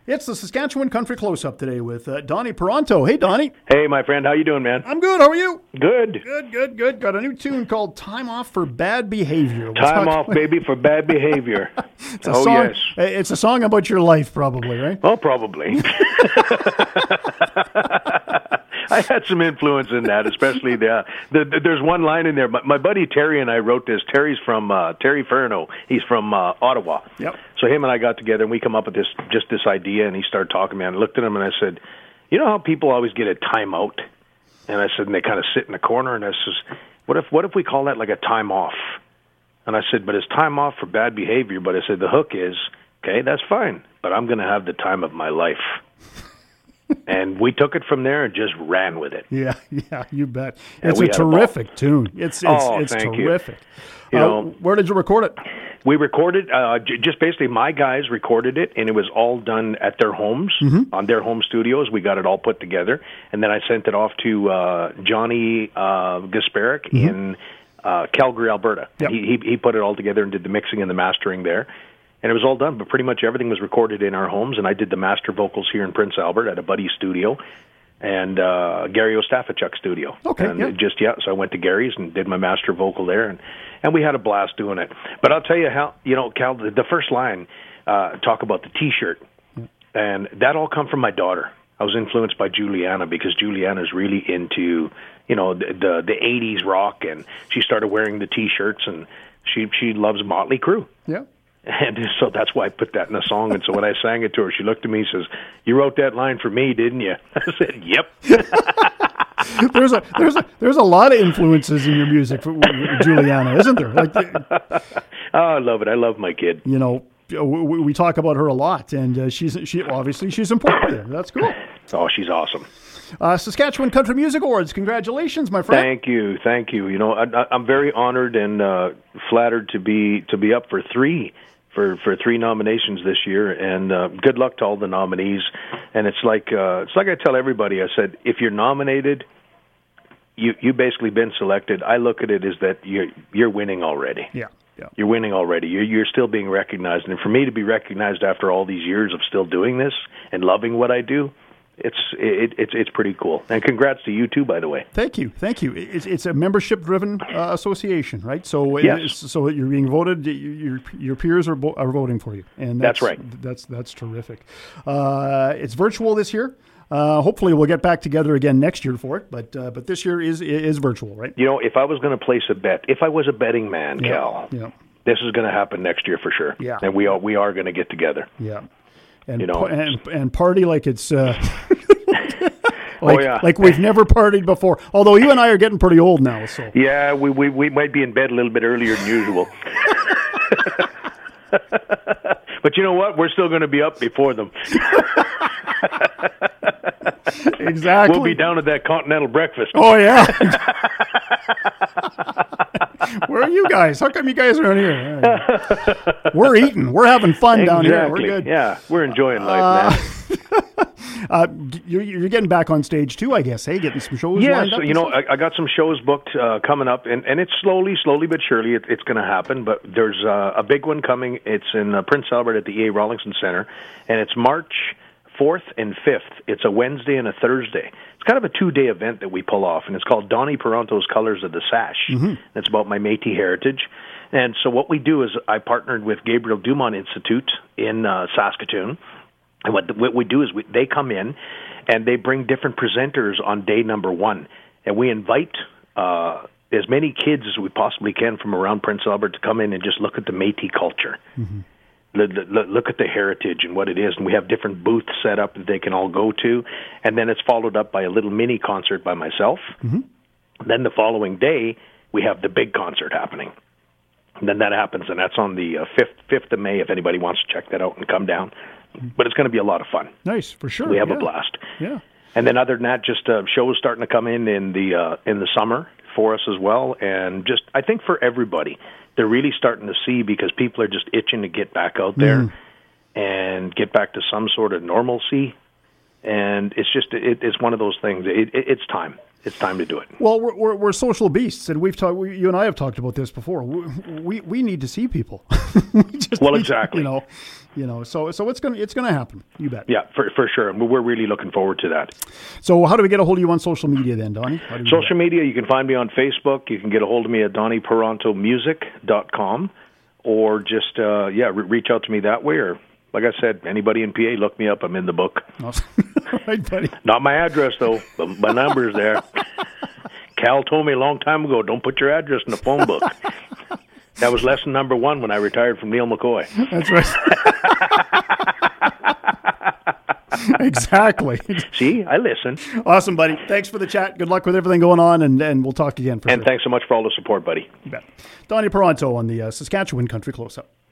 It's the Saskatchewan Country Close-Up today with Donnie Peranto. Hey, Donnie. Hey, my friend. How you doing, man? I'm good. How are you? Good. Good. Got a new tune called Time Off for Bad Behavior. Time off, baby, for bad behavior. Yes. It's a song about your life, probably, right? Oh, probably. I had some influence in that, especially there's one line in there. My buddy Terry and I wrote this. Terry Ferno. He's from Ottawa. Yep. So him and I got together, and we come up with this idea, and he started talking, man. I looked at him, and I said, you know how people always get a timeout? And I said, and they kind of sit in the corner, and I says, what if we call that like a time off? And I said, but it's time off for bad behavior. But I said, the hook is, okay, that's fine, but I'm going to have the time of my life. And we took it from there and just ran with it. Yeah, you bet. It's a terrific tune. It's terrific. Where did you record it? We recorded, just basically my guys recorded it, and it was all done at their homes, on their home studios. We got it all put together, and then I sent it off to Johnny Gasparic in Calgary, Alberta. Yep. He put it all together and did the mixing and the mastering there. And it was all done, but pretty much everything was recorded in our homes, and I did the master vocals here in Prince Albert at a buddy studio and Gary Ostafachuk studio. Okay, and so I went to Gary's and did my master vocal there, and we had a blast doing it. But I'll tell you how, Cal, the first line, talk about the T-shirt, and that all come from my daughter. I was influenced by Juliana because Juliana's really into, the 80s rock, and she started wearing the T-shirts, and she loves Motley Crue. Yeah. And so that's why I put that in a song. And so when I sang it to her, she looked at me and says, "You wrote that line for me, didn't you?" I said, "Yep." There's a lot of influences in your music for Juliana, isn't there? I love it. I love my kid. We talk about her a lot, and she's important to you. That's cool. Oh, she's awesome. Saskatchewan Country Music Awards. Congratulations, my friend. Thank you. I'm very honored and flattered to be up for three nominations this year, and good luck to all the nominees. And it's like I tell everybody. I said, if you're nominated, you basically been selected. I look at it as that you're winning already. Yeah. You're winning already. You're still being recognized, and for me to be recognized after all these years of still doing this and loving what I do, it's pretty cool. And congrats to you too, by the way. Thank you. It's a membership-driven association, right? So yes. So you're being voted. Your peers are voting for you, and that's right. That's terrific. It's virtual this year. Hopefully we'll get back together again next year for it, but this year is virtual, right? If I was going to place a bet, if I was a betting man, Cal, this is going to happen next year for sure. Yeah. And we are going to get together. Yeah. And and party like it's like we've never partied before. Although you and I are getting pretty old now, so yeah, we might be in bed a little bit earlier than usual. But you know what? We're still going to be up before them. Exactly. We'll be down at that continental breakfast. Oh yeah. Where are you guys? How come you guys aren't here? We're eating. We're having fun down here. We're good. Yeah, we're enjoying life, man. You're getting back on stage too, I guess. Hey, getting some shows. Yeah, so I got some shows booked coming up, and it's slowly but surely it's going to happen. But there's a big one coming. It's in Prince Albert at the E.A. Rawlinson Center, and it's March 4th and 5th. It's a Wednesday and a Thursday. It's kind of a 2-day event that we pull off, and it's called Donnie Peranto's Colors of the Sash. Mm-hmm. It's about my Métis heritage. And so what we do is I partnered with Gabriel Dumont Institute in Saskatoon, and what we do is they come in and they bring different presenters on day number 1, and we invite as many kids as we possibly can from around Prince Albert to come in and just look at the Métis culture. Mm-hmm. Look at the heritage and what it is, and we have different booths set up that they can all go to, and then it's followed up by a little mini concert by myself. Mm-hmm. Then the following day, we have the big concert happening. And then that happens, and that's on the 5th of May, if anybody wants to check that out and come down. But it's going to be a lot of fun. Nice, for sure. We have a blast. Yeah. And then other than that, just shows starting to come in the summer for us as well, and just I think for everybody. They're really starting to see because people are just itching to get back out there and get back to some sort of normalcy. And it's just it's one of those things. It's time. It's time to do it. Well, we're social beasts, and you and I have talked about this before. We need to see people. Exactly. So it's gonna happen. You bet. Yeah, for sure. And we're really looking forward to that. So how do we get a hold of you on social media then, Donnie? Social media, you can find me on Facebook. You can get a hold of me at DonnieParontomusic.com, or just reach out to me that way. Or like I said, anybody in PA, look me up. I'm in the book. Awesome. Right, buddy. Not my address though, but my number's there. Cal told me a long time ago, don't put your address in the phone book. That was lesson number 1 when I retired from Neil McCoy. That's right. Exactly. See, I listen. Awesome, buddy. Thanks for the chat. Good luck with everything going on, and we'll talk again. And thanks so much for all the support, buddy. You bet. Donnie Paronto on the Saskatchewan Country Close-Up.